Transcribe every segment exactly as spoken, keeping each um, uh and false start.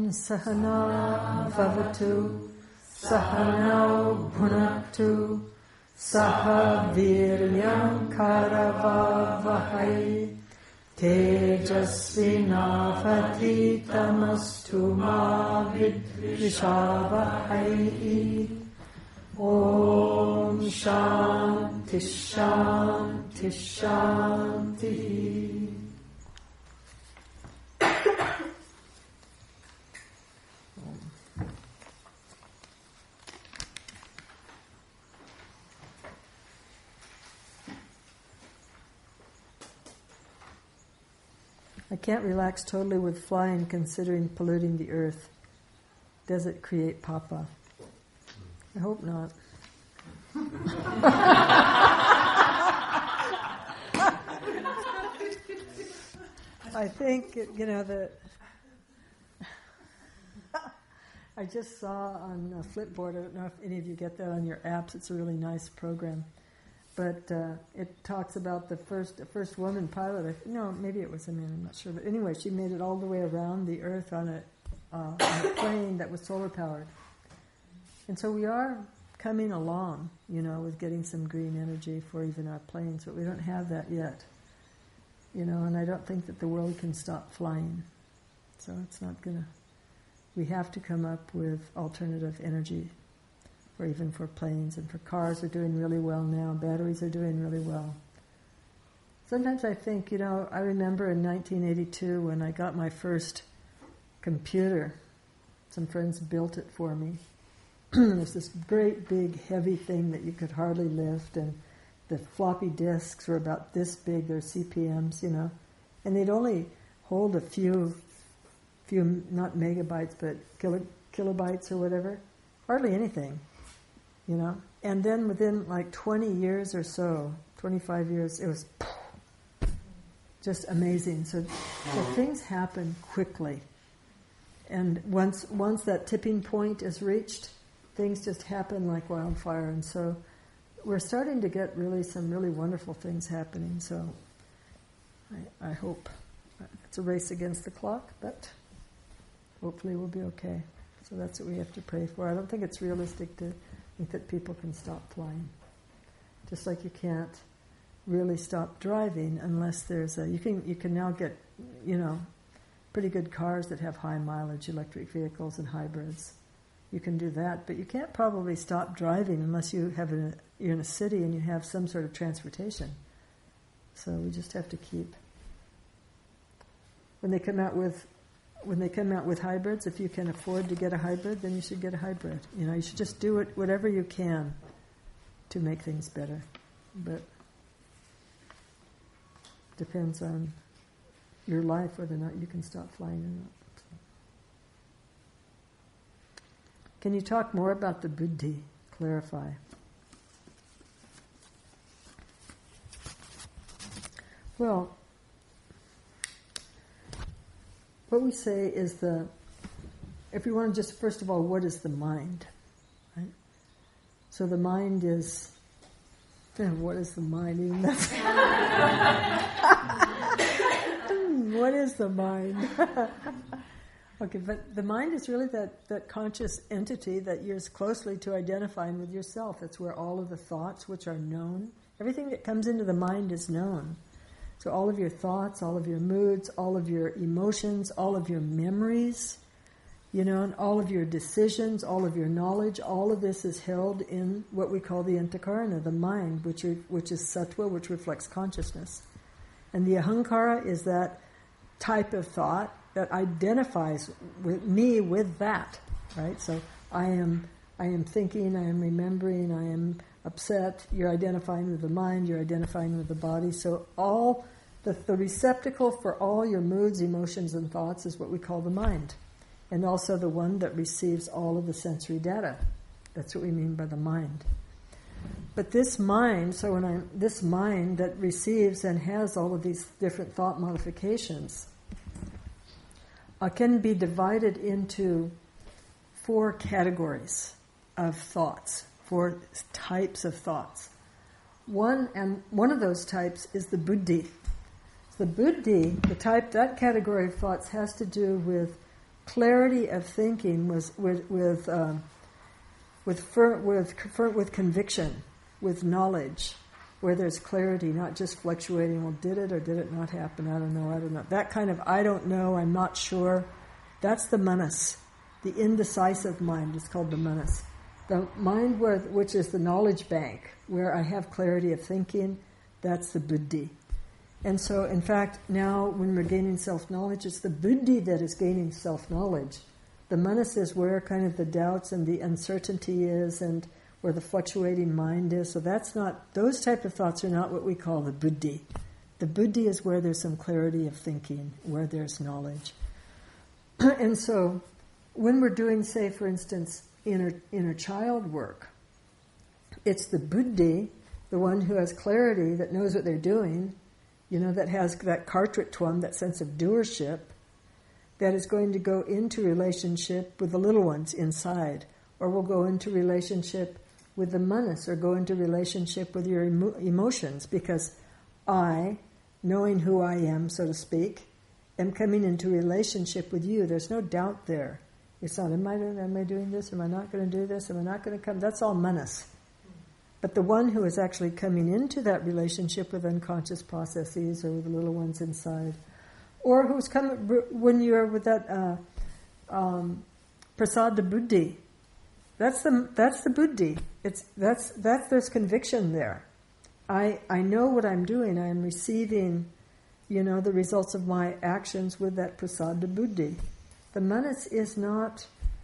Sahana Bhavatu Sahanau Bhunaktu Saha Viryam Karavavahai Tejasvinavaditamastu ma vidvishavahai. Om Shanti Shanti Shanti. I can't relax totally with flying considering polluting the earth. Does it create papa? I hope not. I think, you know, that I just saw on a Flipboard, I don't know if any of you get that on your apps, it's a really nice program. But uh, it talks about the first first woman pilot. I, no, maybe it was a man, I'm not sure. But anyway, she made it all the way around the Earth on a, uh, on a plane that was solar powered. And so we are coming along, you know, with getting some green energy for even our planes, but we don't have that yet. You know, and I don't think that the world can stop flying. So it's not going to... We have to come up with alternative energy, or even for planes, and for cars are doing really well now. Batteries are doing really well. Sometimes I think, you know, I remember in nineteen eighty-two when I got my first computer. Some friends built it for me. There's this great big heavy thing that you could hardly lift, and the floppy disks were about this big, they're C P Ms, you know, and they'd only hold a few, few not megabytes, but kilo, kilobytes or whatever, hardly anything. You know, and then within like twenty years or so, twenty-five years, it was just amazing. So, so things happen quickly, and once once that tipping point is reached, things just happen like wildfire. And so, we're starting to get really some really wonderful things happening. So, I, I hope it's a race against the clock, but hopefully we'll be okay. So that's what we have to pray for. I don't think it's realistic to think that people can stop flying. Just like you can't really stop driving unless there's a... You can you can now get, you know, pretty good cars that have high mileage, electric vehicles and hybrids. You can do that, but you can't probably stop driving unless you have a, you're in a city and you have some sort of transportation. So we just have to keep... When they come out with... When they come out with hybrids, if you can afford to get a hybrid, then you should get a hybrid. You know, you should just do it whatever you can to make things better. But depends on your life whether or not you can stop flying or not. So. Can you talk more about the buddhi? Clarify. Well, what we say is the, if we want to just, first of all, what is the mind? Right? So the mind is, what is the mind? Even that's what is the mind? Okay, but the mind is really that, that conscious entity that you're closely to identifying with yourself. It's where all of the thoughts which are known, everything that comes into the mind is known. So all of your thoughts, all of your moods, all of your emotions, all of your memories, you know, and all of your decisions, all of your knowledge, all of this is held in what we call the antakarana, the mind, which are, which is sattva, which reflects consciousness. And the ahankara is that type of thought that identifies with me with that, right? So I am, I am thinking, I am remembering, I am upset, you're identifying with the mind, you're identifying with the body. So all the, the receptacle for all your moods, emotions, and thoughts is what we call the mind. And also the one that receives all of the sensory data. That's what we mean by the mind. But this mind, so when I this mind that receives and has all of these different thought modifications, uh, can be divided into four categories of thoughts. Four types of thoughts. One and one of those types is the buddhi. The buddhi, the type, that category of thoughts has to do with clarity of thinking was with with um, with fir- with fir- with conviction, with knowledge, where there's clarity, not just fluctuating. Well, did it or did it not happen? I don't know. I don't know. That kind of I don't know. I'm not sure. That's the manas, the indecisive mind. It's called the manas. The mind, where, which is the knowledge bank, where I have clarity of thinking, that's the buddhi. And so, in fact, now when we're gaining self-knowledge, it's the buddhi that is gaining self-knowledge. The manas is where kind of the doubts and the uncertainty is, and where the fluctuating mind is. So that's not, those type of thoughts are not what we call the buddhi. The buddhi is where there's some clarity of thinking, where there's knowledge. And so, when we're doing, say, for instance, inner inner child work, it's the buddhi, the one who has clarity, that knows what they're doing, you know, that has that kartritvam, that sense of doership, that is going to go into relationship with the little ones inside, or will go into relationship with the manas, or go into relationship with your emo- emotions, because I, knowing who I am, so to speak, am coming into relationship with you. There's no doubt there. It's not, am I doing, am I doing this? Am I not going to do this? Am I not going to come? That's all manas. But the one who is actually coming into that relationship with unconscious processes, or with the little ones inside, or who's coming when you're with that uh, um, prasada buddhi, that's the that's the buddhi. It's that's that's there's conviction there. I I know what I'm doing. I am receiving, you know, the results of my actions with that prasada buddhi. The manas is not,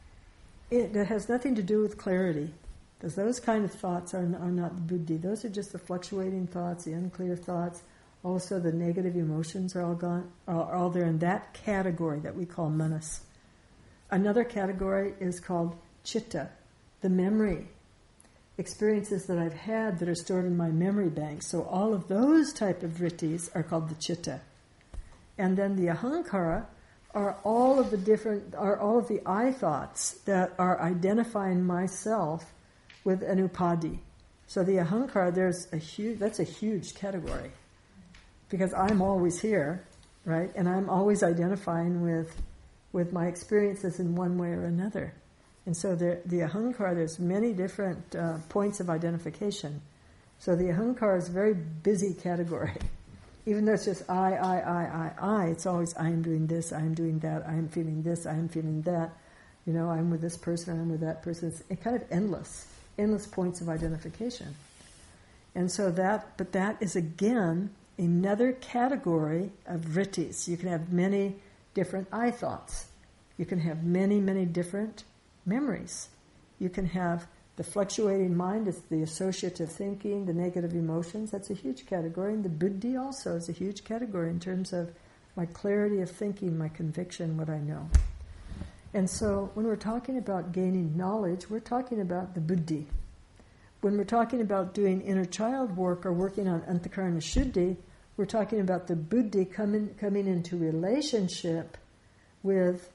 it, it has nothing to do with clarity. Because those kind of thoughts are, are not the buddhi. Those are just the fluctuating thoughts, the unclear thoughts. Also the negative emotions are all gone, are all there in that category that we call manas. Another category is called chitta, the memory. Experiences that I've had that are stored in my memory bank. So all of those type of vrittis are called the chitta. And then the ahankara are all of the different, are all of the I thoughts that are identifying myself with an upadhi. So the ahankara, there's a huge, that's a huge category. Because I'm always here, right? And I'm always identifying with with my experiences in one way or another. And so the, the ahankara, there's many different uh, points of identification. So the ahankara is a very busy category. Even though it's just I, I, I, I, I, it's always I am doing this, I am doing that, I am feeling this, I am feeling that. You know, I'm with this person, I'm with that person. It's it kind of endless, endless points of identification. And so that, but that is again another category of vrittis. You can have many different I thoughts. You can have many, many different memories. You can have the fluctuating mind, is the associative thinking, the negative emotions. That's a huge category. And the buddhi also is a huge category in terms of my clarity of thinking, my conviction, what I know. And so when we're talking about gaining knowledge, we're talking about the buddhi. When we're talking about doing inner child work or working on antakarana shuddhi, we're talking about the buddhi coming coming into relationship with,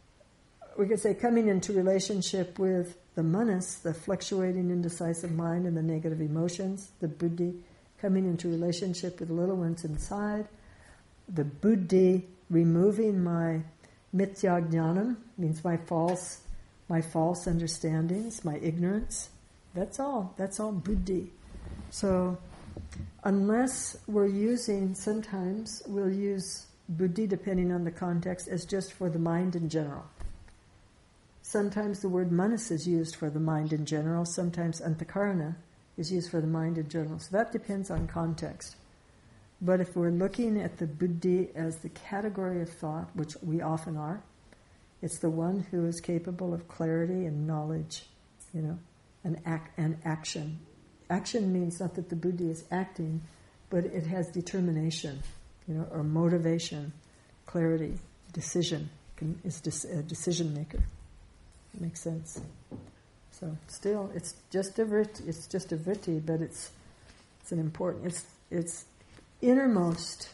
we could say coming into relationship with the manas, the fluctuating indecisive mind and the negative emotions, the buddhi coming into relationship with the little ones inside, the buddhi removing my mithya jnanam, means my false, my false understandings, my ignorance. That's all. That's all buddhi. So, unless we're using, sometimes we'll use buddhi, depending on the context, as just for the mind in general. Sometimes the word manas is used for the mind in general. Sometimes antakarana is used for the mind in general. So that depends on context. But if we're looking at the buddhi as the category of thought, which we often are, it's the one who is capable of clarity and knowledge, you know, and, ac- and action. Action means not that the buddhi is acting, but it has determination, you know, or motivation, clarity, decision, can, is de- a decision maker. Makes sense. So still, it's just a vritti, it's just a vritti, but it's it's an important, it's it's innermost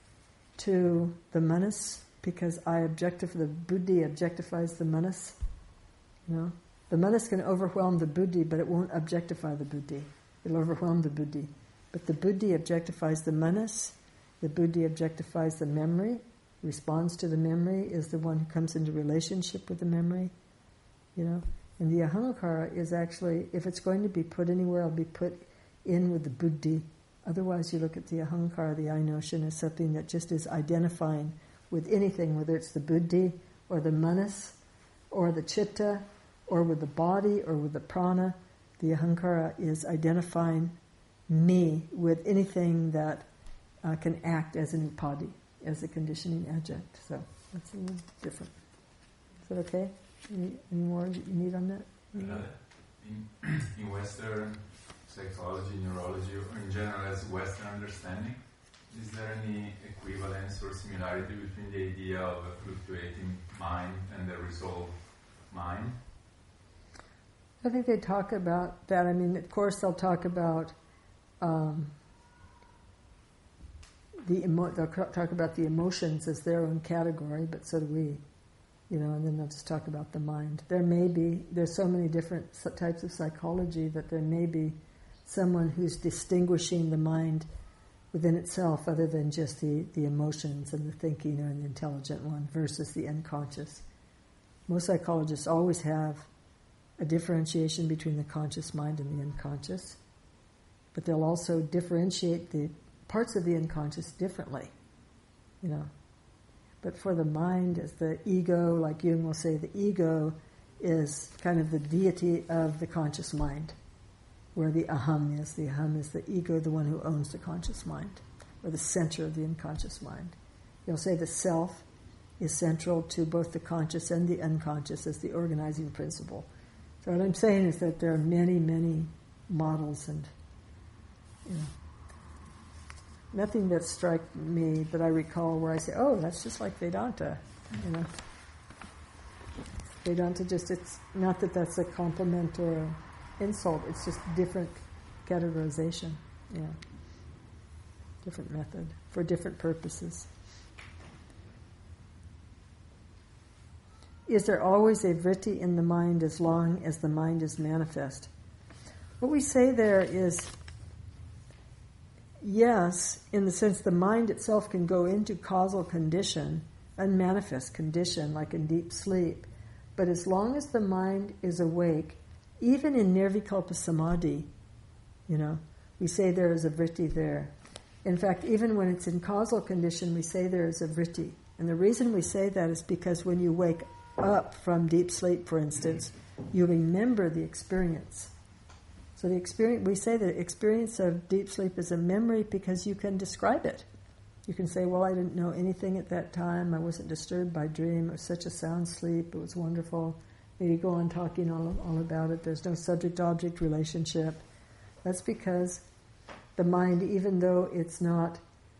to the manas, because I objectify, the buddhi objectifies the manas. You know, the manas can overwhelm the buddhi, but it won't objectify the buddhi. It'll overwhelm the buddhi. But the buddhi objectifies the manas, the buddhi objectifies the memory, responds to the memory, is the one who comes into relationship with the memory, you know. And the ahankara is actually, if it's going to be put anywhere, it'll be put in with the buddhi. Otherwise, you look at the ahankara, the I notion, as something that just is identifying with anything, whether it's the buddhi or the manas or the chitta or with the body or with the prana. The ahankara is identifying me with anything that uh, can act as an upadi, as a conditioning adjunct. So that's a little different. Is that okay? Any, any more that you need on that? Uh, in, in Western psychology, neurology, or in general as Western understanding, is there any equivalence or similarity between the idea of a fluctuating mind and the resolved mind? I think they talk about that. I mean, of course, they'll talk about um, the emo- they'll talk about the emotions as their own category, but so do we, you know. And then they'll just talk about the mind. There may be there's so many different types of psychology that there may be someone who's distinguishing the mind within itself, other than just the, the emotions and the thinking or the intelligent one versus the unconscious. Most psychologists always have a differentiation between the conscious mind and the unconscious, but they'll also differentiate the parts of the unconscious differently, you know. But for the mind, as the ego, like Jung will say, the ego is kind of the deity of the conscious mind, where the aham is. The aham is the ego, the one who owns the conscious mind, or the center of the unconscious mind. He'll say the self is central to both the conscious and the unconscious as the organizing principle. So what I'm saying is that there are many, many models, and you know, nothing that struck me that I recall where I say, oh, that's just like Vedanta, you know. Vedanta just, it's not that that's a compliment or an insult, it's just different categorization, yeah. Different method for different purposes. Is there always a vritti in the mind as long as the mind is manifest? What we say there is, yes, in the sense the mind itself can go into causal condition, unmanifest condition, like in deep sleep. But as long as the mind is awake, even in nirvikalpa samadhi, you know, we say there is a vritti there. In fact, even when it's in causal condition, we say there is a vritti. And the reason we say that is because when you wake up from deep sleep, for instance, you remember the experience. So the experience, we say the experience of deep sleep is a memory because you can describe it. You can say, well, I didn't know anything at that time. I wasn't disturbed by dream. It was such a sound sleep. It was wonderful. Maybe go on talking all, all about it. There's no subject-object relationship. That's because the mind, even though it's not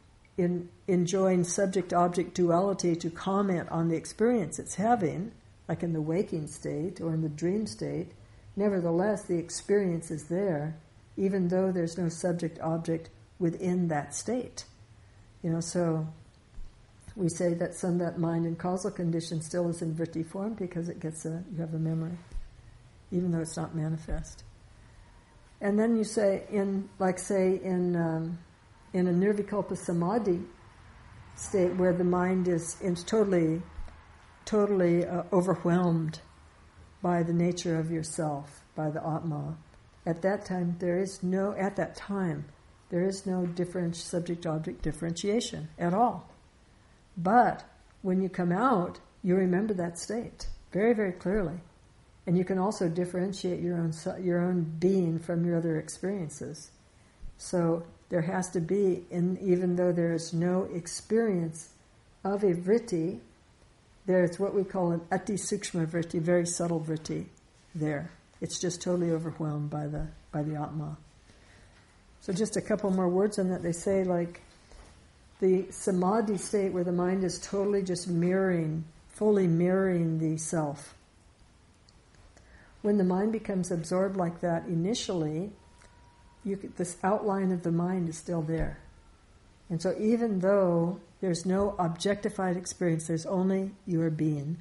in enjoying subject-object duality to comment on the experience it's having, like in the waking state or in the dream state, nevertheless the experience is there, even though there's no subject-object within that state. You know, so we say that some that mind in causal condition still is in vritti form because it gets a you have a memory, even though it's not manifest. And then you say in, like say in. Um, in a nirvikalpa samadhi state where the mind is, is totally, totally uh, overwhelmed by the nature of yourself, by the Atma, at that time there is no, at that time, there is no different subject-object differentiation at all. But when you come out, you remember that state very, very clearly. And you can also differentiate your own your own being from your other experiences. So there has to be, in, even though there is no experience of a vritti, there's what we call an ati sukshma vritti, very subtle vritti there. It's just totally overwhelmed by the by the Atma. So just a couple more words on that. They say like the samadhi state where the mind is totally just mirroring, fully mirroring the self. When the mind becomes absorbed like that initially, You could, this outline of the mind is still there. And so even though there's no objectified experience, there's only your being,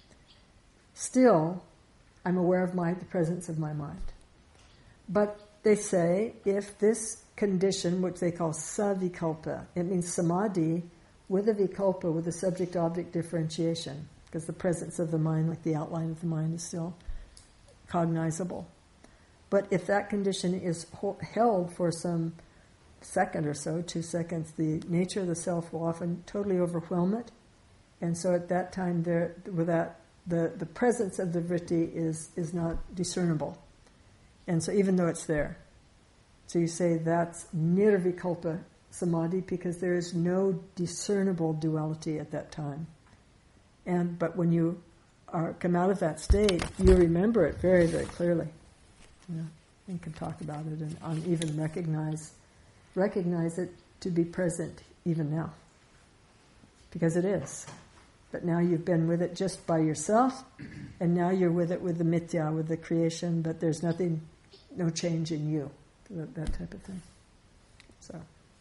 still I'm aware of my the presence of my mind. But they say if this condition, which they call savikalpa, it means samadhi, with a vikalpa, with a subject-object differentiation, because the presence of the mind, like the outline of the mind, is still cognizable. But if that condition is ho- held for some second or so, two seconds, the nature of the self will often totally overwhelm it. And so at that time, there, with that, the, the presence of the vritti is, is not discernible. And so even though it's there. So you say that's nirvikalpa samadhi because there is no discernible duality at that time. And but when you are, come out of that state, you remember it very, very clearly. You know, and can talk about it and um, even recognize recognize it to be present even now. Because it is. But now you've been with it just by yourself, and now you're with it with the mithya, with the creation, but there's nothing, no change in you. That, that type of thing. So,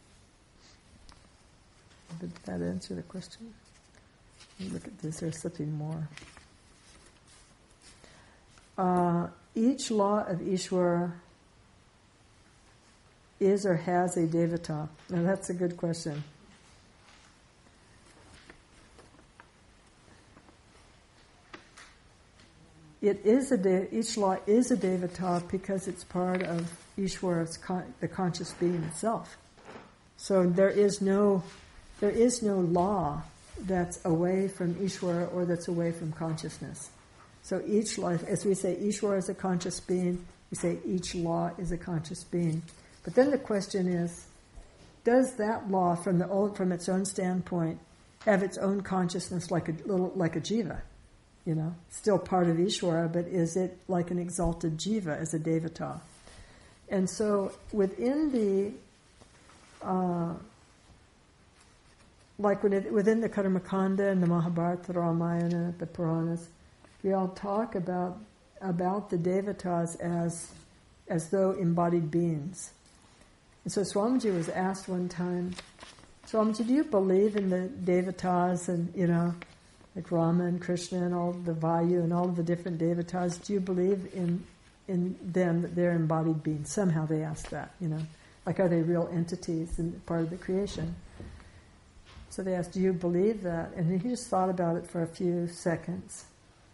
did that answer the question? Let me look at this, there's something more. Uh, each law of Ishvara is or has a devata. Now that's a good question. It is a de- each law is a devata because it's part of Ishvara's con- the conscious being itself. So there is no there is no law that's away from Ishvara or that's away from consciousness. So each law, as we say, Ishvara is a conscious being. We say each law is a conscious being. But then the question is, does that law, from the old, from its own standpoint, have its own consciousness like a little like a jiva? You know, still part of Ishvara, but is it like an exalted jiva as a devata? And so within the, uh, like when it, within the Karmakanda and the Mahabharata, Ramayana, the Puranas, we all talk about about the devatas as as though embodied beings. And so Swamiji was asked one time, Swamiji, do you believe in the devatas and, you know, like Rama and Krishna and all the Vayu and all of the different devatas, do you believe in in them that they're embodied beings? Somehow they asked that, you know. Like, are they real entities and part of the creation? So they asked, do you believe that? And he just thought about it for a few seconds.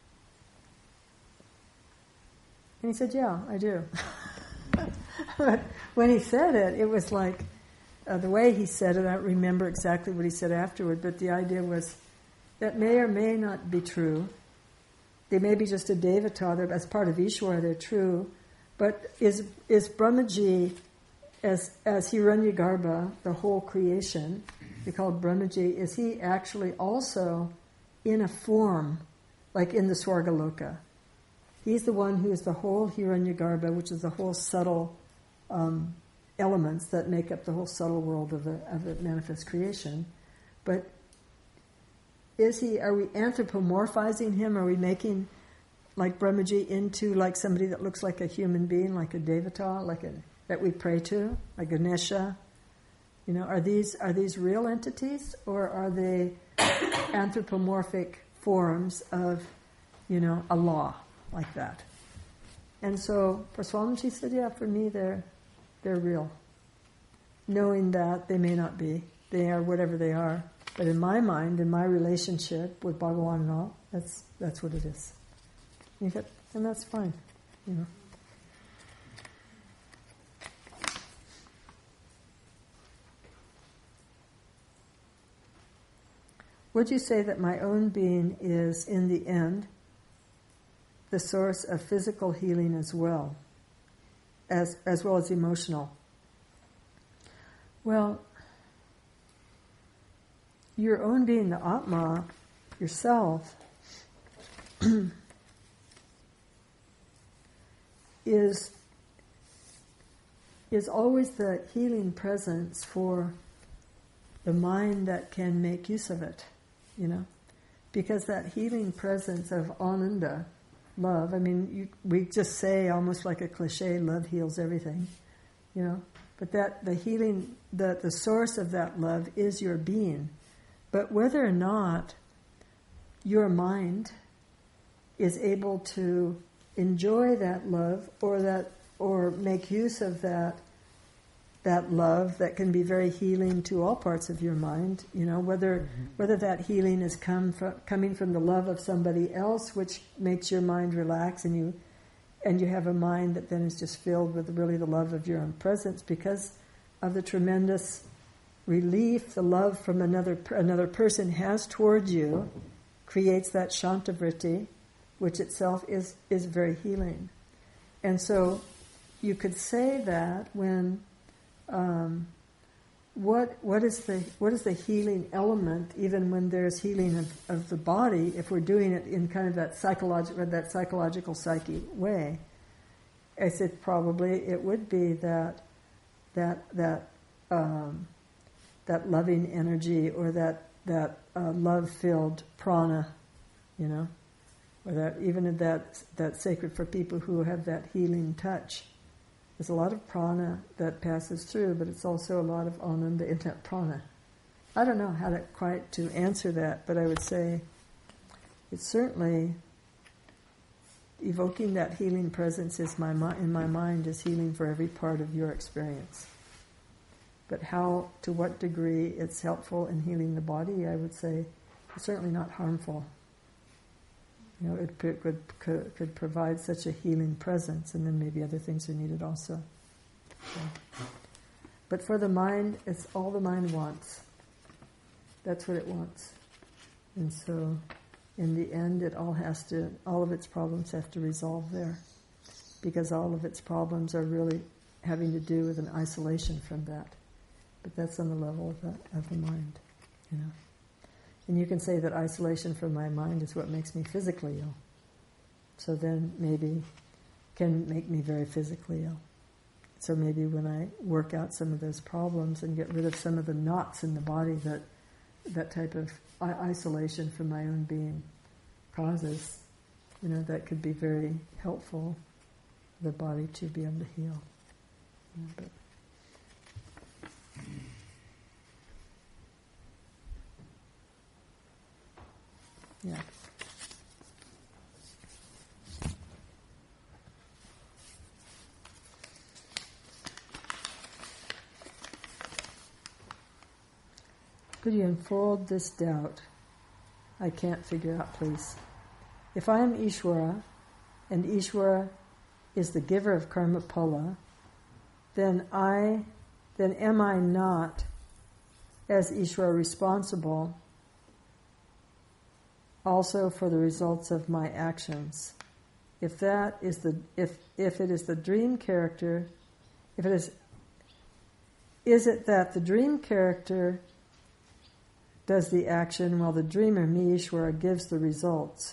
And he said, yeah, I do. But when he said it, it was like, uh, the way he said it, I don't remember exactly what he said afterward, but the idea was, that may or may not be true. They may be just a devata, they're, as part of Ishvara, they're true. But is is Brahmaji, as as Hiranyagarbha, the whole creation, we call it Brahmaji, is he actually also in a form, like in the Swargaloka? He's the one who is the whole Hiranyagarbha, which is the whole subtle um, elements that make up the whole subtle world of the, of the manifest creation. But is he, are we anthropomorphizing him? Are we making, like Brahmaji, into like somebody that looks like a human being, like a devata, like a, that we pray to, like Ganesha? You know, are these are these real entities, or are they anthropomorphic forms of, you know, a law like that? And so for Swamiji said, yeah, for me they're they're real. Knowing that they may not be, they are whatever they are. But in my mind, in my relationship with Bhagawan and all, that's that's what it is. You get, and that's fine, you know. Would you say that my own being is, in the end, the source of physical healing as well, as as well as emotional? Well, your own being, the Atma, yourself, is is always the healing presence for the mind that can make use of it, you know, because that healing presence of Ananda, love. I mean, you, we just say almost like a cliche, love heals everything, you know. But that the healing, the the source of that love is your being. But whether or not your mind is able to enjoy that love or that or make use of that that love that can be very healing to all parts of your mind. You know, whether mm-hmm. whether that healing is come from, coming from the love of somebody else, which makes your mind relax, and you and you have a mind that then is just filled with really the love of your own presence because of the tremendous relief the love from another another person has towards you, creates that shantivritti, which itself is is very healing. And so you could say that when um, what what is the what is the healing element, even when there's healing of, of the body, if we're doing it in kind of that psychological that psychological psyche way, I said probably it would be that that that um, that loving energy or that that uh, love filled prana, you know, or that even that that sacred for people who have that healing touch. There's a lot of prana that passes through, but it's also a lot of ananda in that prana. I don't know how to quite to answer that, but I would say it's certainly evoking that healing presence is my in my mind is healing for every part of your experience. But how, to what degree it's helpful in healing the body, I would say it's certainly not harmful. You know, it could, could could provide such a healing presence, and then maybe other things are needed also. So. But for the mind, it's all the mind wants. That's what it wants. And so, in the end, it all has to, all of its problems have to resolve there. Because all of its problems are really having to do with an isolation from that. But that's on the level of the, of the mind, you know. And you can say that isolation from my mind is what makes me physically ill. So then maybe can make me very physically ill. So maybe when I work out some of those problems and get rid of some of the knots in the body that that type of isolation from my own being causes, you know, that could be very helpful for the body to be able to heal. You know, but yeah. Could you unfold this doubt? I can't figure out, please. If I am Ishvara, and Ishvara is the giver of karma phala, then I, then am I not, as Ishvara, responsible also for the results of my actions? If that is the, if if it is the dream character, if it is, is it that the dream character does the action while the dreamer, me, Ishvara, gives the results?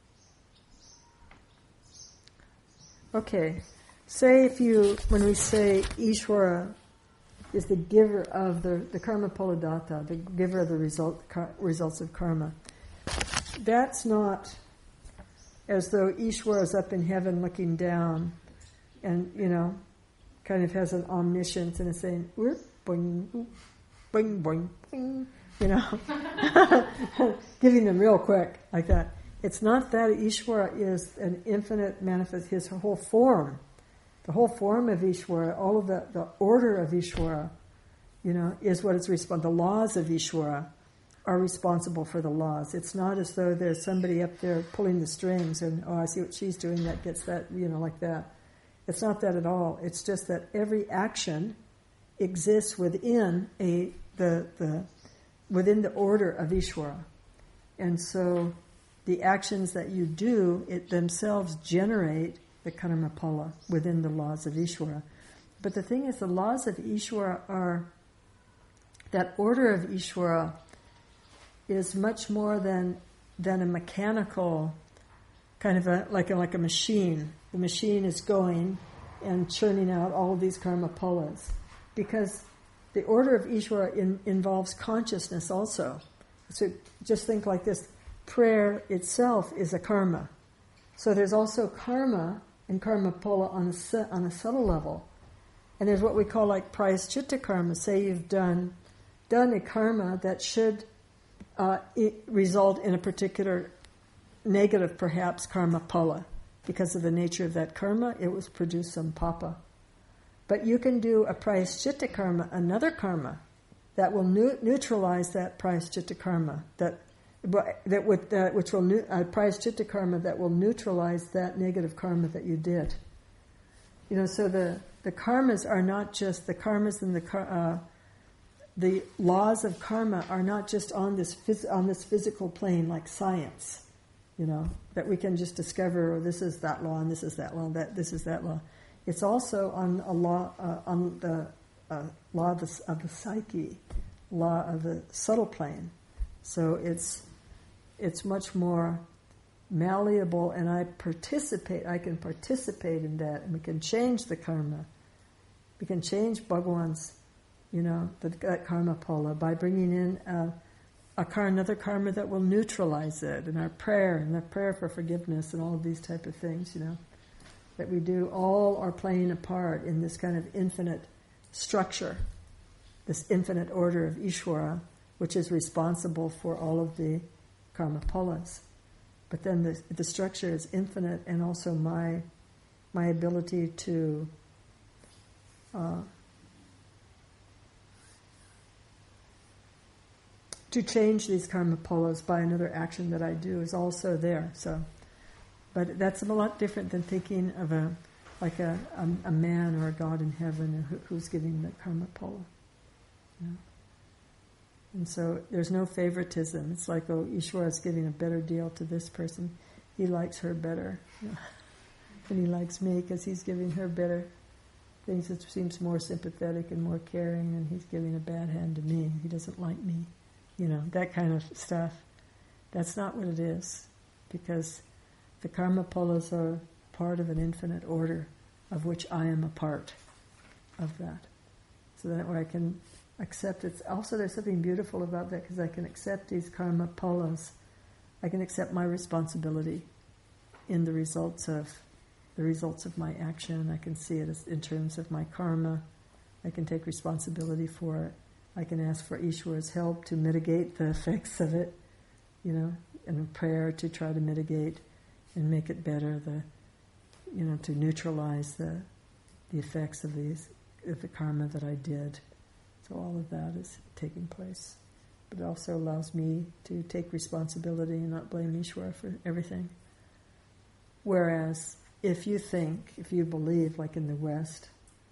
Okay, say if you, when we say Ishvara is the giver of the, the karma phaladatta, the giver of the result, car, results of karma, that's not as though Ishvara is up in heaven looking down and, you know, kind of has an omniscience and is saying, boing, boing, boing, boing, you know, giving them real quick like that. It's not that. Ishvara is an infinite manifest, his whole form, the whole form of Ishvara, all of the, the order of Ishvara, you know, is what is responsible. The laws of Ishvara are responsible for the laws. It's not as though there's somebody up there pulling the strings and, oh, I see what she's doing, that gets that, you know, like that. It's not that at all. It's just that every action exists within a the the within the order of Ishvara. And so the actions that you do, it themselves generate the karma phala within the laws of Ishvara. But the thing is, the laws of Ishvara are, that order of Ishvara is much more than than a mechanical kind of a like a like a machine. The machine is going and churning out all of these karma phalas, because the order of Ishvara in, involves consciousness also. So just think like this: prayer itself is a karma. So there's also karma and karma phala on a on a subtle level, and there's what we call like prayaschitta karma. Say you've done done a karma that should Uh, it result in a particular negative, perhaps, karma phala. Because of the nature of that karma, it was produced some papa. But you can do a prayaschitta karma, another karma, that will nu- neutralize that prayaschitta karma, that that would, uh, which will nu- uh, prayaschitta karma that will neutralize that negative karma that you did. You know, so the, the karmas are not just the karmas and the kar- uh, the laws of karma are not just on this phys- on this physical plane like science. You know, that we can just discover, oh, this is that law and this is that law, that this is that law. It's also on a law, uh, on the uh, law of the, of the psyche, law of the subtle plane. So it's it's much more malleable, and I participate. I can participate in that, and we can change the karma. We can change Bhagawan's, you know, the, that karma pala by bringing in a, a kar, another karma that will neutralize it, and our prayer, and the prayer for forgiveness, and all of these type of things, you know, that we do all are playing a part in this kind of infinite structure, this infinite order of Ishvara, which is responsible for all of the karma palas. But then the, the structure is infinite, and also my my ability to uh, to change these karma palas by another action that I do is also there. So, but that's a lot different than thinking of a like a a, a man or a God in heaven who, who's giving the karma pala. You know? And so there's no favoritism. It's like, oh, Ishvara is giving a better deal to this person. He likes her better. You know? And he likes me because he's giving her better things. It seems more sympathetic and more caring, and he's giving a bad hand to me. He doesn't like me. You know, that kind of stuff. That's not what it is. Because the karma palas are part of an infinite order of which I am a part of that. So that way I can accept it. Also, there's something beautiful about that, because I can accept these karma palas. I can accept my responsibility in the results of the results of my action. I can see it as in terms of my karma. I can take responsibility for it. I can ask for Ishvara's help to mitigate the effects of it, you know, and a prayer to try to mitigate and make it better. The, you know, to neutralize the the effects of these of the karma that I did. So all of that is taking place. But it also allows me to take responsibility and not blame Ishvara for everything. Whereas if you think, if you believe, like in the West,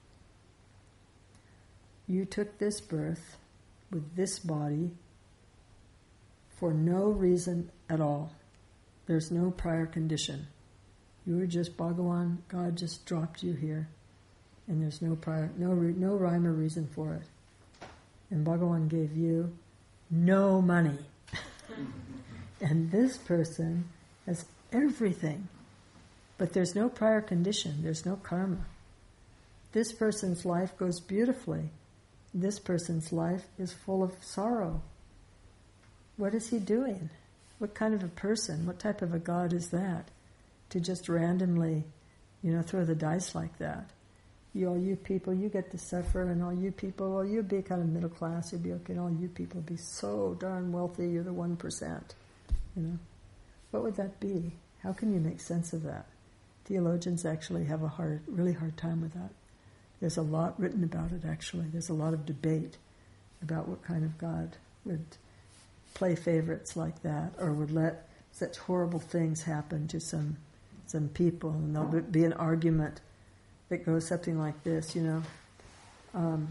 you took this birth with this body for no reason at all. There's no prior condition. You were just Bhagawan, God just dropped you here. And there's no prior, no, no rhyme or reason for it. And Bhagawan gave you no money. And this person has everything. But there's no prior condition. There's no karma. This person's life goes beautifully. This person's life is full of sorrow. What is he doing? What kind of a person, what type of a God is that? To just randomly, you know, throw the dice like that. You, all you people, you get to suffer, and all you people, well, you'll be kind of middle class, you'll be okay, and all you people be so darn wealthy, you're the one percent. You know, what would that be? How can you make sense of that? Theologians actually have a hard, really hard time with that. There's a lot written about it, actually. There's a lot of debate about what kind of God would play favorites like that, or would let such horrible things happen to some some people, and there'll be an argument that goes something like this, you know. Um,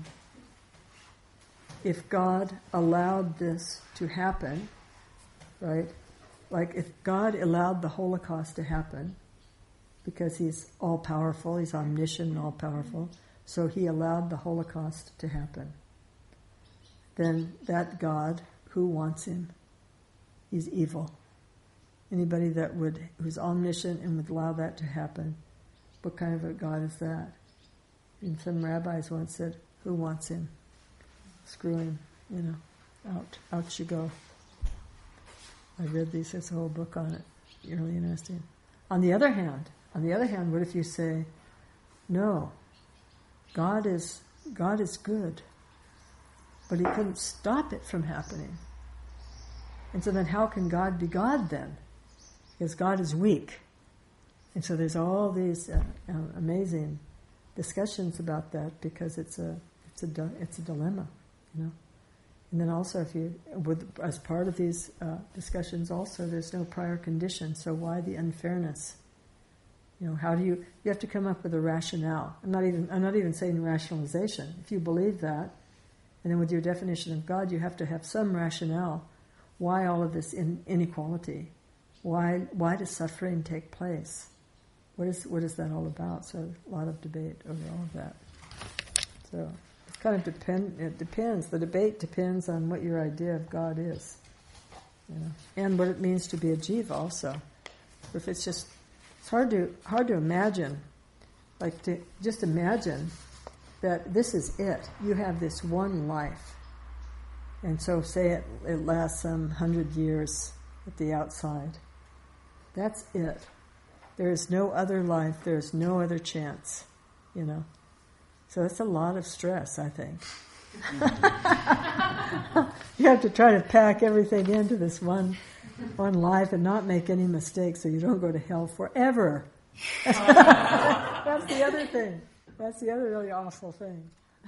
if God allowed this to happen, right? Like if God allowed the Holocaust to happen, because he's all-powerful, he's omniscient and all-powerful, so he allowed the Holocaust to happen, then that God, who wants him? He's evil. Anybody that would, who's omniscient and would allow that to happen, what kind of a God is that? And some rabbis once said, who wants him? Screw him, you know, out, out you go. I read these, there's a whole book on it, really interesting. On the other hand, on the other hand, what if you say, no, God is, God is good, but he couldn't stop it from happening. And so then how can God be God then? Because God is weak. And so there's all these uh, uh, amazing discussions about that because it's a it's a di- it's a dilemma, you know. And then also, if you with as part of these uh, discussions, also there's no prior condition. So why the unfairness? You know, how do you you have to come up with a rationale? I'm not even I'm not even saying rationalization. If you believe that, and then with your definition of God, you have to have some rationale. Why all of this in, inequality? Why why does suffering take place? What is what is that all about? So a lot of debate over all of that. So it kind of depend. It depends. The debate depends on what your idea of God is, you know, and what it means to be a jiva. Also, if it's just it's hard to hard to imagine, like to just imagine that this is it. You have this one life, and so say it it lasts some hundred years at the outside. That's it. There is no other life. There is no other chance, you know. So it's a lot of stress, I think. You have to try to pack everything into this one, one life and not make any mistakes, so you don't go to hell forever. That's the other thing. That's the other really awful thing.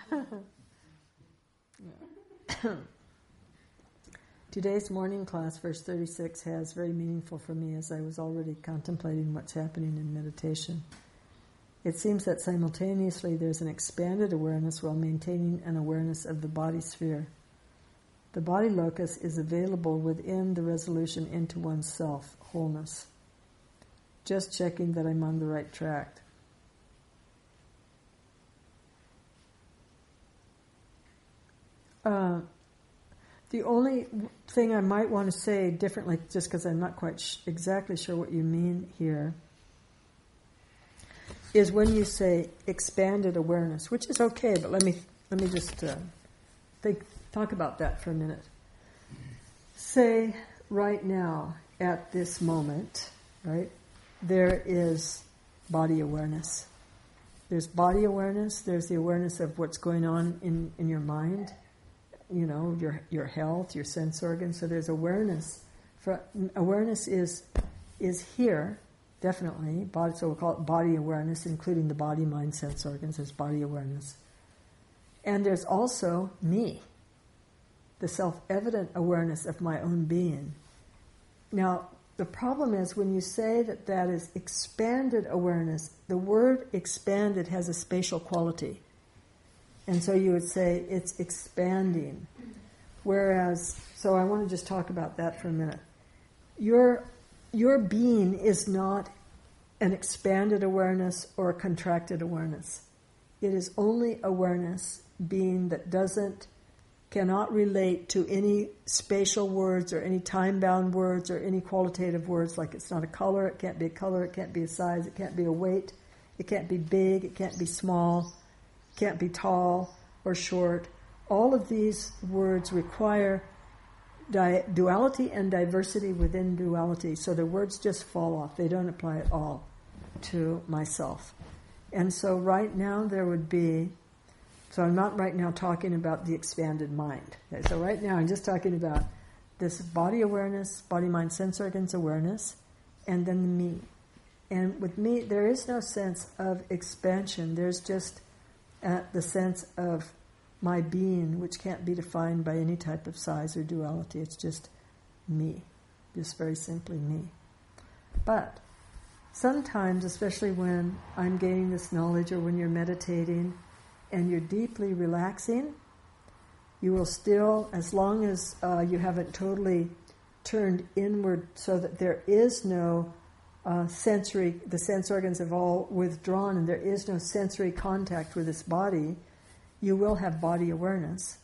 Yeah. Today's morning class, verse thirty-six, has very meaningful for me as I was already contemplating what's happening in meditation. It seems that simultaneously there's an expanded awareness while maintaining an awareness of the body sphere. The body locus is available within the resolution into one's self, wholeness. Just checking that I'm on the right track. Uh, The only thing I might want to say differently, just because I'm not quite sh- exactly sure what you mean here, is when you say expanded awareness, which is okay, but let me let me just uh, think, talk about that for a minute. Say right now, at this moment, right, there is body awareness. There's body awareness, there's the awareness of what's going on in, in your mind, you know, your your health, your sense organs. So there's awareness. For awareness is is here, definitely. Body, so we'll call it body awareness, including the body, mind, sense organs. There's body awareness, and there's also me, the self-evident awareness of my own being. Now, the problem is when you say that that is expanded awareness. The word expanded has a spatial quality. And so you would say it's expanding. Whereas, so I want to just talk about that for a minute. Your, your being is not an expanded awareness or a contracted awareness. It is only awareness, being that doesn't, cannot relate to any spatial words or any time-bound words or any qualitative words, like it's not a color, it can't be a color, it can't be a size, it can't be a weight, it can't be big, it can't be small, can't be tall or short. All of these words require di- duality and diversity within duality. So the words just fall off. They don't apply at all to myself. And so right now there would be, so I'm not right now talking about the expanded mind. Okay, so right now I'm just talking about this body awareness, body, mind, sense organs awareness, and then the me. And with me, there is no sense of expansion. There's just at the sense of my being, which can't be defined by any type of size or duality. It's just me, just very simply me. But sometimes, especially when I'm gaining this knowledge or when you're meditating and you're deeply relaxing, you will still, as long as uh, you haven't totally turned inward so that there is no Uh, sensory, the sense organs have all withdrawn and there is no sensory contact with this body, you will have body awareness.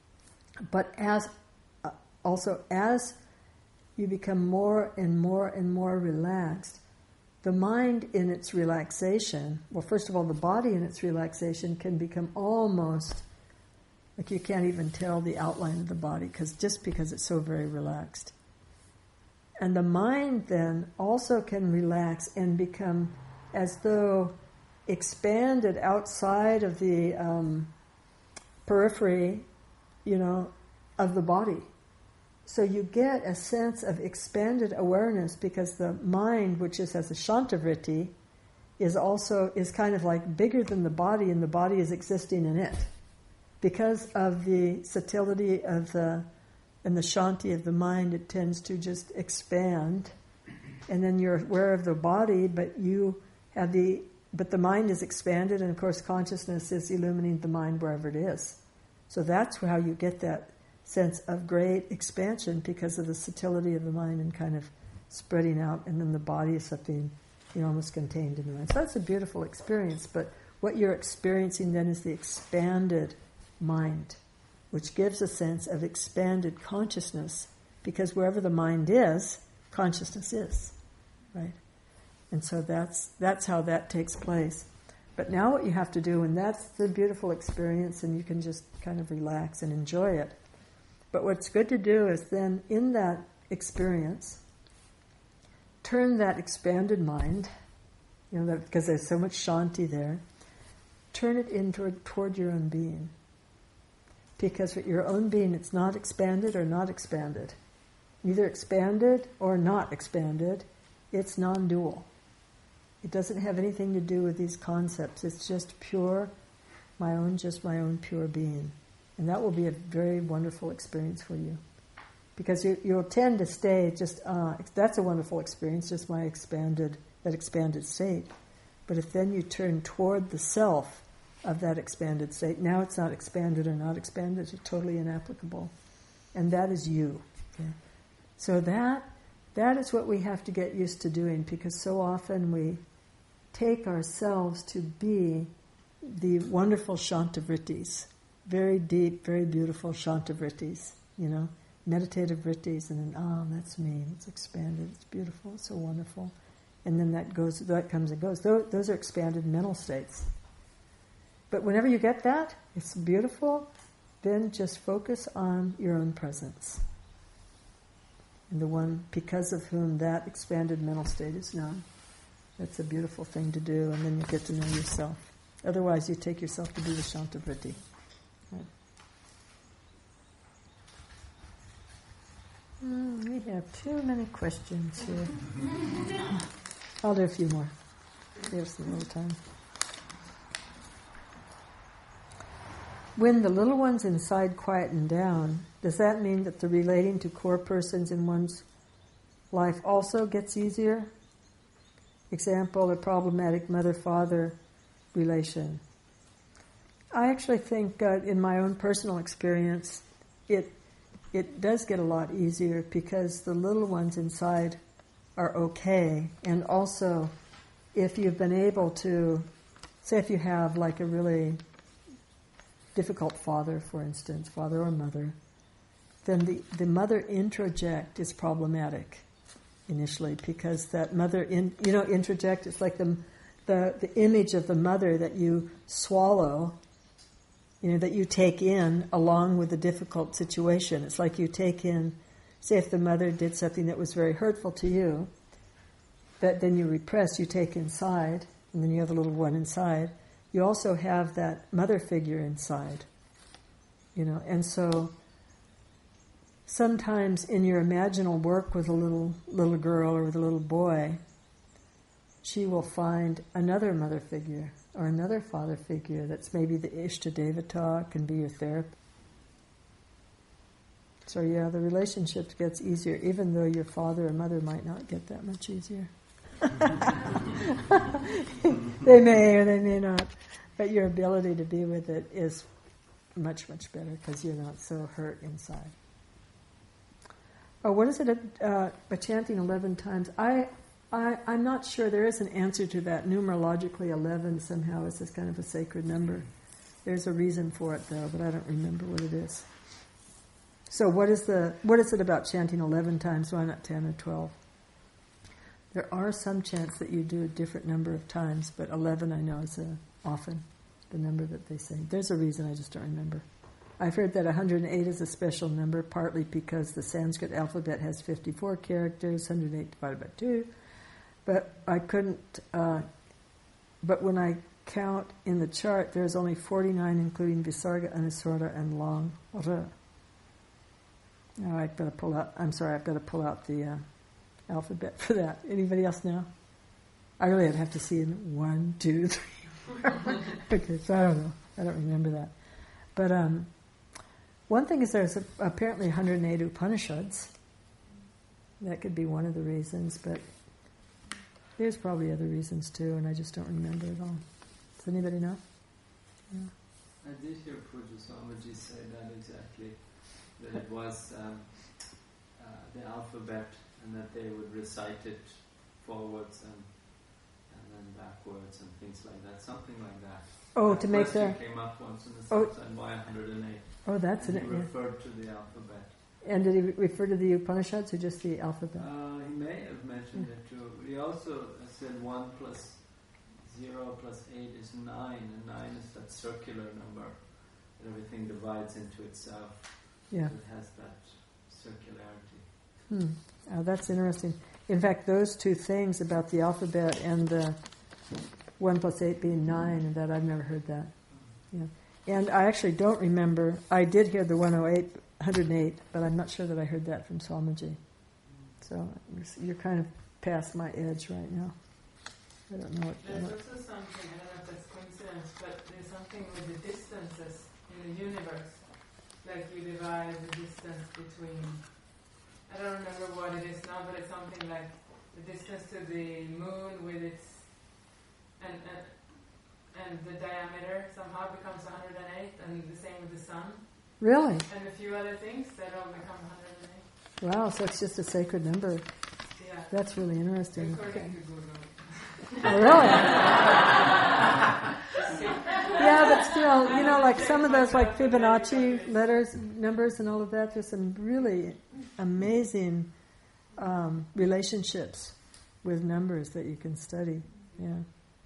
But as uh, also as you become more and more and more relaxed, the mind in its relaxation, well, first of all, the body in its relaxation can become almost like you can't even tell the outline of the body, because just because it's so very relaxed. And the mind then also can relax and become as though expanded outside of the um, periphery, you know, of the body. So you get a sense of expanded awareness because the mind, which is as a Shantivritti, is also is kind of like bigger than the body, and the body is existing in it. Because of the subtlety of the and the shanti of the mind, it tends to just expand, and then you're aware of the body, but you have the but the mind is expanded, and of course consciousness is illuminating the mind wherever it is. So that's how you get that sense of great expansion, because of the subtlety of the mind and kind of spreading out, and then the body is something, you know, almost contained in the mind. So that's a beautiful experience, but what you're experiencing then is the expanded mind, which gives a sense of expanded consciousness, because wherever the mind is, consciousness is, right? And so that's that's how that takes place. But now what you have to do, and that's the beautiful experience, and you can just kind of relax and enjoy it. But what's good to do is then, in that experience, turn that expanded mind, you know, that, because there's so much shanti there, turn it in toward, toward your own being. Because with your own being, it's not expanded or not expanded. Neither expanded or not expanded. It's non-dual. It doesn't have anything to do with these concepts. It's just pure, my own, just my own pure being. And that will be a very wonderful experience for you. Because you, you'll tend to stay just, uh, that's a wonderful experience, just my expanded, that expanded state. But if then you turn toward the self of that expanded state, now it's not expanded or not expanded, it's totally inapplicable. And that is you. Okay? So that that is what we have to get used to doing, because so often we take ourselves to be the wonderful shantivrittis, very deep, very beautiful shantivrittis, you know, meditative vrittis, and then, oh, that's me, it's expanded, it's beautiful, it's so wonderful. And then that goes, that comes and goes. Those, those are expanded mental states. But whenever you get that, it's beautiful, then just focus on your own presence. And the one because of whom that expanded mental state is known. That's a beautiful thing to do, and then you get to know yourself. Otherwise, you take yourself to be the Shantivritti. Right. Mm, we have too many questions here. I'll do a few more. We have some little time. When the little ones inside quieten down, does that mean that the relating to core persons in one's life also gets easier? Example, a problematic mother-father relation. I actually think, uh, in my own personal experience, it it does get a lot easier, because the little ones inside are okay, and also if you've been able to, say if you have like a really difficult father, for instance, father or mother, then the, the mother introject is problematic initially, because that mother, in, you know, introject, it's like the, the the image of the mother that you swallow, you know, that you take in along with the difficult situation. It's like you take in, say if the mother did something that was very hurtful to you, that then you repress, you take inside, and then you have the little one inside. You also have that mother figure inside, you know, and so sometimes in your imaginal work with a little little girl or with a little boy, she will find another mother figure or another father figure that's maybe the Ishtadevata, can be your therapist. So yeah, the relationship gets easier, even though your father or mother might not get that much easier. They may or they may not, but your ability to be with it is much, much better, because you're not so hurt inside. Oh, what is it uh, by chanting eleven times? I, I, I'm not sure there is an answer to that. Numerologically, eleven somehow is this kind of a sacred number. There's a reason for it, though, but I don't remember what it is. So what is the what is it about chanting eleven times? Why not ten or twelve? There are some chants that you do a different number of times, but eleven I know is a, often the number that they say. There's a reason, I just don't remember. I've heard that one hundred eight is a special number, partly because the Sanskrit alphabet has fifty-four characters, one hundred eight divided by two. But I couldn't, uh, but when I count in the chart, there's only forty-nine, including Visarga, Anuswara, and Long Ra. Now I've got to pull out, I'm sorry, I've got to pull out the uh, alphabet for that. Anybody else know? I really would have to see in one, two, three. Okay, so I don't know. I don't remember that. But um, one thing is there's a, apparently one hundred eight Upanishads. That could be one of the reasons, but there's probably other reasons too, and I just don't remember it all. Does anybody know? Yeah. I did hear Pujya Swamiji say that exactly, that it was um, uh, the alphabet and that they would recite it forwards and and then backwards and things like that, something like that. Oh, that to make the... came up once in the Oh. sense, and why one hundred eight. Oh, that's and it. he Yeah. referred to the alphabet. And did he refer to the Upanishads or just the alphabet? Uh, he may have mentioned it too. He also said one plus zero plus eight is nine, and nine is that circular number that everything divides into itself. Yeah. It has that circularity. Hmm. Oh, that's interesting. In fact, those two things about the alphabet and the one plus eight being nine, and that I've never heard that. Yeah. And I actually don't remember. I did hear the one oh eight, one hundred eight, but I'm not sure that I heard that from Swamiji. So you're kind of past my edge right now. I don't know what. There's what also something, I don't know if that's coincidence, but there's something with the distances in the universe. Like you divide the distance between, I don't remember what it is now, but it's something like the distance to the moon with its, and and, and the diameter somehow becomes one hundred eight, and the same with the sun. Really? And a few other things that all become one hundred eight. Wow, so it's just a sacred number. Yeah. That's really interesting. According to Google. Oh, really? Yeah, but still, you know, like some of those, like Fibonacci letters, numbers, and all of that. There's some really amazing um, relationships with numbers that you can study. Yeah.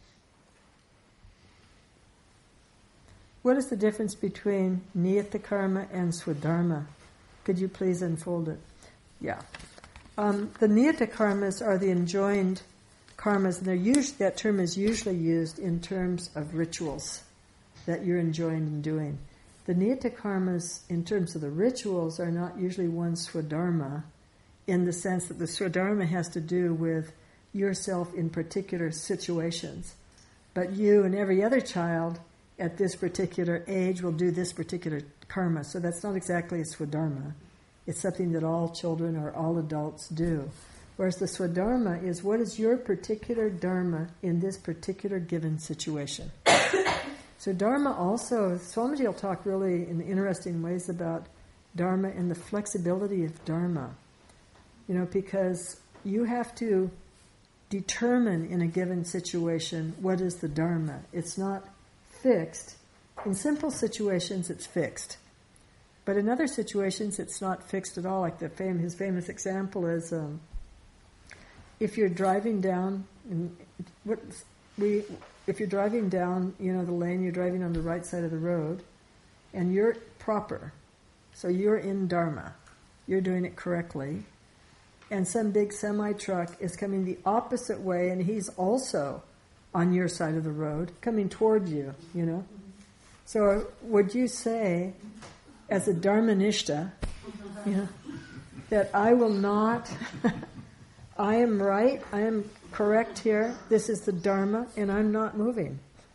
What is the difference between niyata karma and swadharma? Could you please unfold it? Yeah. Um, the niyata karmas are the enjoined karmas, and they're usually, that term is usually used in terms of rituals that you're enjoined in doing. The niyata karmas, in terms of the rituals, are not usually one swadharma, in the sense that the swadharma has to do with yourself in particular situations. But you and every other child at this particular age will do this particular karma. So that's not exactly a swadharma. It's something that all children or all adults do. Whereas the swadharma is, what is your particular dharma in this particular given situation? So dharma also, Swamiji will talk really in interesting ways about dharma and the flexibility of dharma. You know, because you have to determine in a given situation what is the dharma. It's not fixed. In simple situations, it's fixed. But in other situations, it's not fixed at all. Like the fam- his famous example is, um, if you're driving down, in, what we, if you're driving down, you know, the lane, you're driving on the right side of the road, and you're proper, so you're in dharma, you're doing it correctly, and some big semi-truck is coming the opposite way, and he's also on your side of the road, coming toward you, you know. So would you say, as a dharmanishta, you know, that I will not, I am right, I am correct here, this is the dharma, and I'm not moving?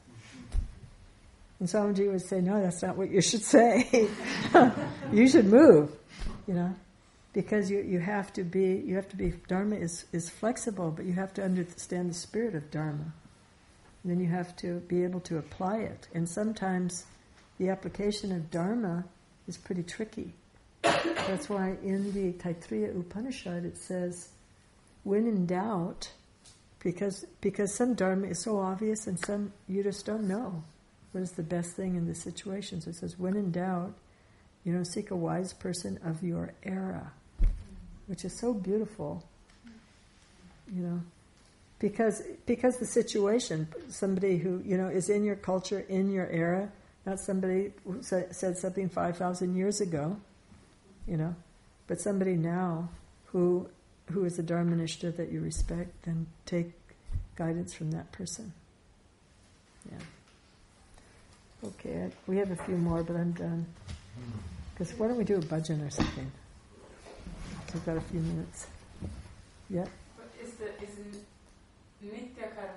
And Swamiji would say, no, that's not what you should say. You should move, you know, because you, you have to be, you have to be, dharma is, is flexible, but you have to understand the spirit of dharma. And then you have to be able to apply it. And sometimes the application of dharma is pretty tricky. That's why in the Taittiriya Upanishad it says, when in doubt, because because some dharma is so obvious and some you just don't know what is the best thing in the situation. So it says, when in doubt, you know, seek a wise person of your era, which is so beautiful, you know. Because because the situation, somebody who, you know, is in your culture, in your era, not somebody who sa- said something five thousand years ago, you know, but somebody now who who is a dharmanishta that you respect, then take guidance from that person. Yeah. Okay, I, we have a few more, but I'm done. Because why don't we do a bhajan or something? So we've got a few minutes. Yeah? But is the is Nitya karma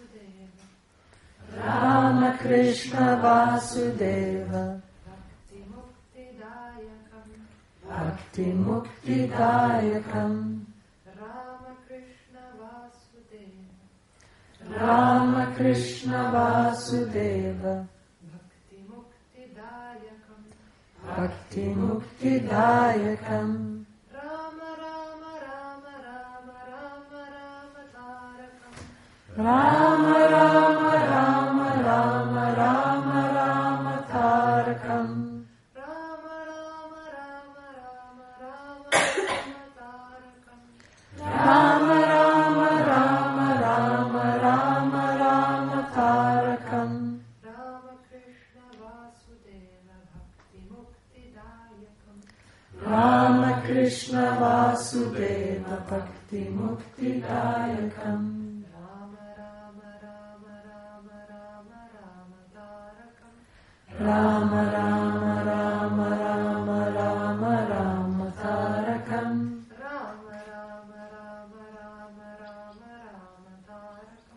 Rama Krishna Vasudeva Bhakti Mukti Dayakam Rama Krishna Vasudeva Rama Krishna Vasudeva Bhakti Mukti Dayakam Bhakti Mukti Dayakam Rama Rama Rama Rama Rama Rama Tarakam Rama Rama Rama Rama Rama Rama Tarakam Rama Rama Rama Rama Rama Rama Tarakam Rama Rama Rama Rama Rama Rama Tarakam Rama Krishna Vasudeva Bhakti Mukti Dayakam Rama Krishna Vasudeva Bhakti Mukti Dayakam Rama Rama Rama Rama Rama Rama Tarakam Rama Rama Rama Rama Rama Rama Tarakam Rama Rama Rama Rama Rama Rama Tarakam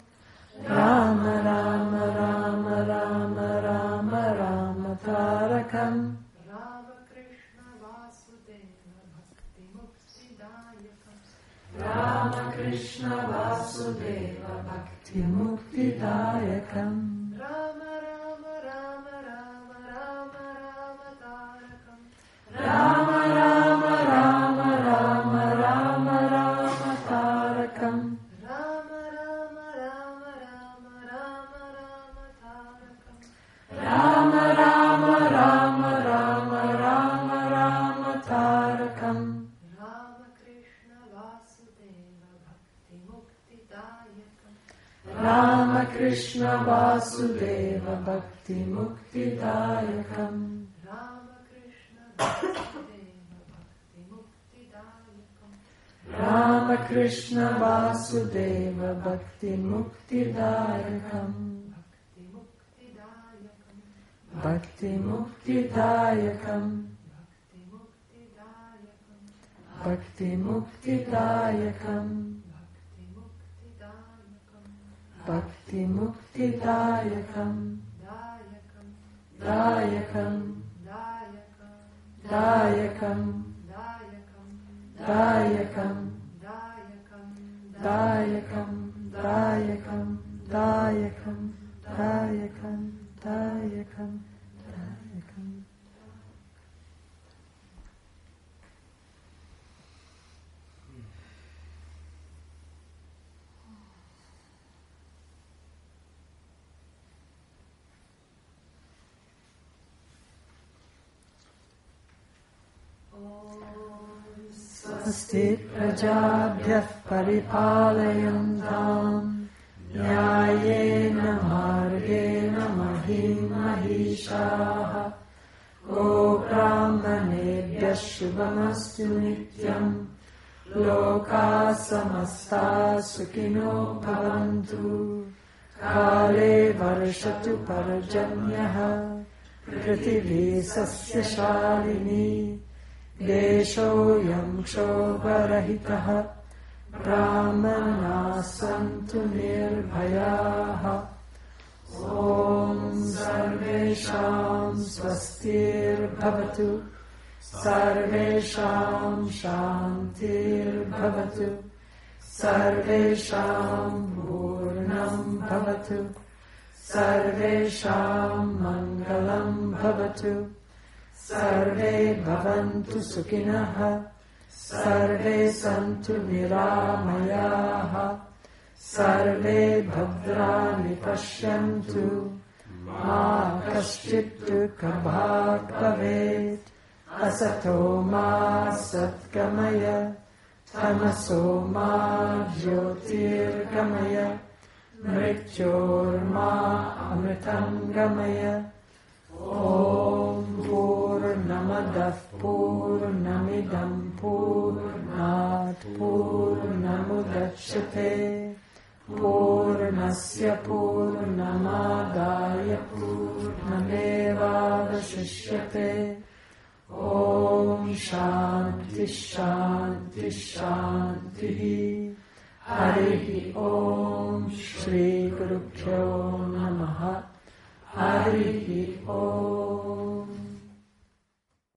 Rama Rama Rama Rama Rama Rama Tarakam Rama Krishna Vasudeva Bhakti Mukti Dayakam Rama Krishna Vasudeva Bhakti Mukti Dayakam Rama Rama Rama Rama Rama Rama Tarakam Rama Rama Rama Rama Rama Rama Tarakam Rama Rama Rama Rama Rama Rama Tarakam Rama Rama Rama Rama Rama Rama Tarakam Rama Krishna Vasudeva Bhakti Mukti Dayakam Rama Krishna Vasudeva Bhakti Mukti Dayakam Rama Krishna Vasudeva Bhakti Mukti Dayakam Rama Krishna Vasudeva Bhakti Mukti Dayakam Bhakti Mukti Dayakam Bhakti Mukti Dayakam Bhakti Mukti Dayakam Bhakti Mukti Dayakam Dayakam Dayakam Dayakam Dayakam Dayakam Dayakam Dayakam Dayakam Dayakam Dayakam Dayakam Dayakam Swasti prajabhyah paripalayantam nyayena margena mahim mahishaha go brahmanebhyah shubhamastu nityam loka samasta sukhino bhavantu kale varshatu parajamyaha prithvi sasya shalini Deshoyam kshobarahitaha brahmana santu nirbhayaha Om sarvesham swastir bhavatu sarvesham shantir bhavatu sarvesham purnam bhavatu sarvesham mangalam bhavatu Sarve bhavantu sukhinaha, sarve santu niramayaha, sarve bhadrani pashyantu, ma kaschit dukha bhag bhavet, asato ma satgamaya, tamaso ma jyotirgamaya, mrityor ma amritam gamaya. Om Purnamadah Purnamidam Purnat Purnamudachyate Purnasya Purnamadaya Purnamevavashishyate Om Shanti Shanti Shanti Harihi Om Shri Gurubhyo Namaha Harihi Om